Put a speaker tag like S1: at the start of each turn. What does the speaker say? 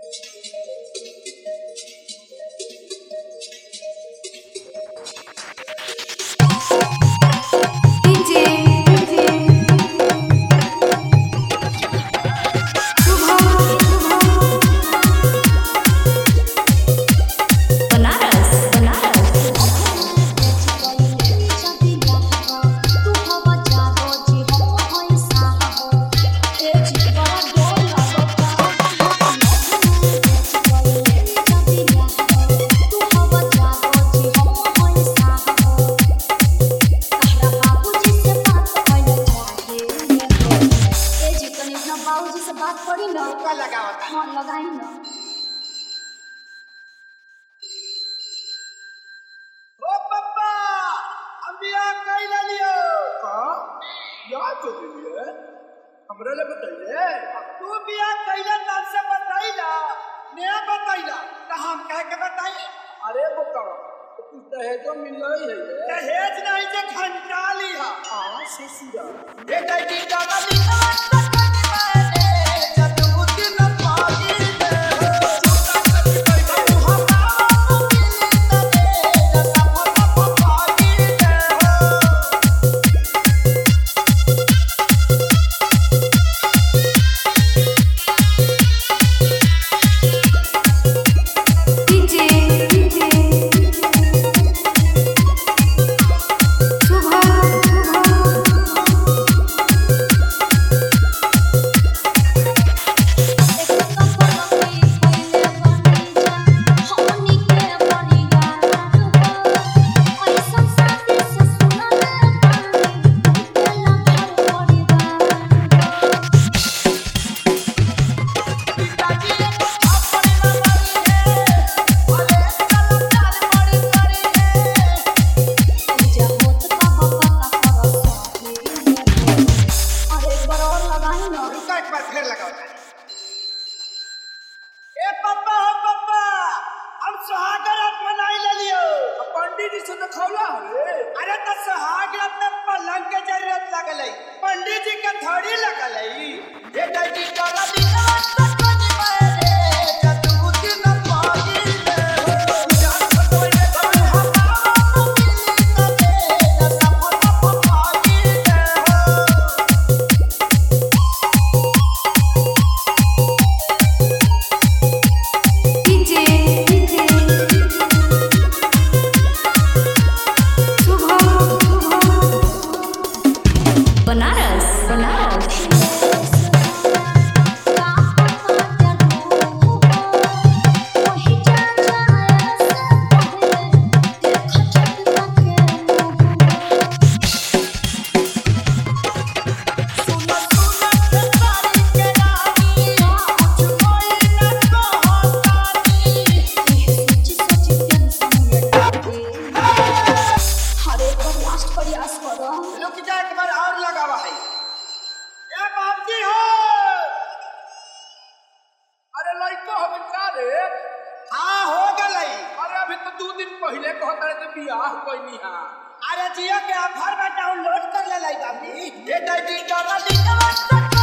S1: बाबूजी से बात करी ना
S2: का लगावता
S1: हां लगाई ना।
S2: ओ पप्पा हम बियाह कई ले लियो का याद तो दिए हमरा ले बताइए तू बियाह कइला तब से बताइला ने बताइला त हम कह के बताई। अरे बताओ तू दहेज मिलई है दहेज नहीं जे घंटा लिहा आ ससुरा ये कई का लिहा अरे तो सुहाग में पलंग के जरूरत लगल पंडित जी के थोड़ी लगल ये दादी काला दिनवा तकनी मारे जतुती न पागी ले जान खतोले हम हमारा मिली न दे सब पागी
S1: बनारस बनारस
S2: पहले कहता है बियाह कोई नहीं है।
S1: अरे जियो के ऑफर में डाउनलोड कर ले लाई बाबी
S2: ये दादी का